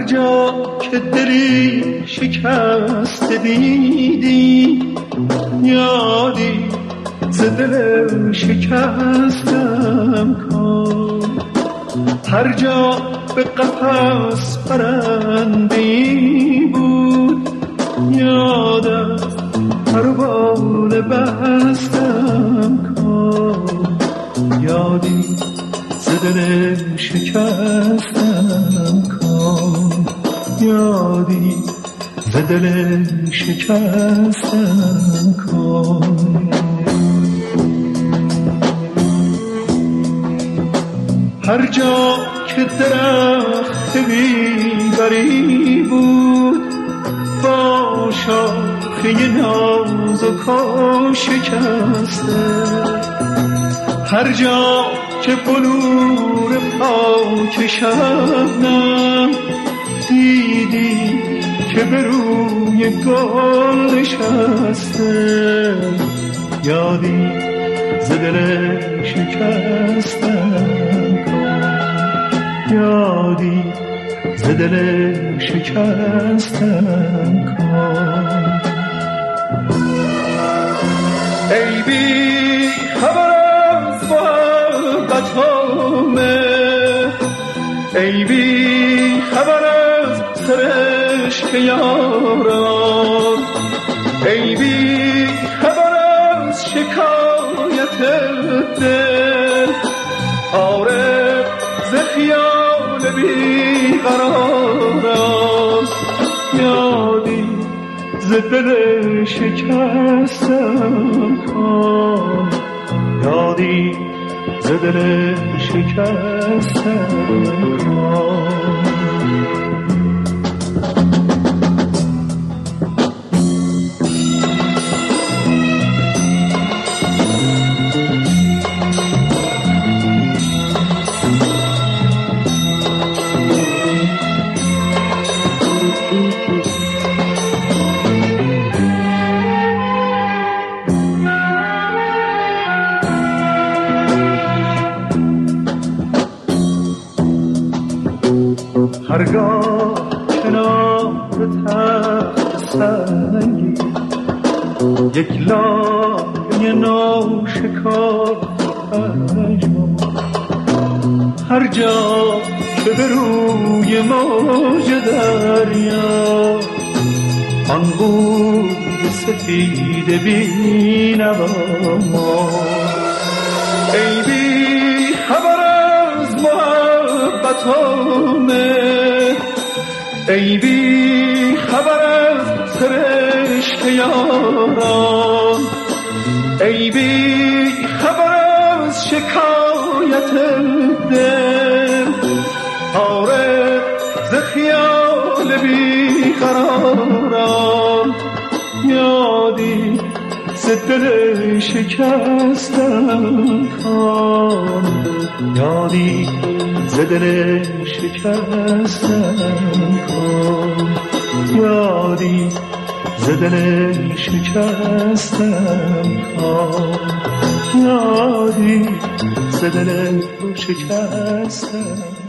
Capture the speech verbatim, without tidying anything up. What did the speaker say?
جا که دلی شکست دیدی یادی ز دل شکستم کن. هر جا به قفس پرندی بود یادت پروانه بستم کن. یادی ز دل شکستم کن. یادی ز دل شکستم کن. هر جا که درخت بیبری بود با شاخه نازک و شکسته. هر جا که بلور پاک شبنم دیدی که به روی گل نشسته. یادی ز دل شکستم کن. یادی ز دل شکستم کن. ای بی خبر از محبتامه، ای بی خبر از سرشک یاران، ای بی خبر از شکایت دل. آره ز خیال بی قرارم یادی ز دل شکستم کن. یادی ز دل شکستم کن. هرگاه کنار تخت سنگی یک لایه ناشکافته پژمرد. هر جا که به روی موج دریا آن بود سفید بی نوا ماند. ای بی خبر از محبتامه، ای بی خبر از سرشک یاران، ای بی خبر از شکایت دل. آره ز خیال بی قرارم یادی ز دل شکستم کن. یادی ز دل شکستم کن. یادی ز دل شکستم کن. یادی ز دل شکستم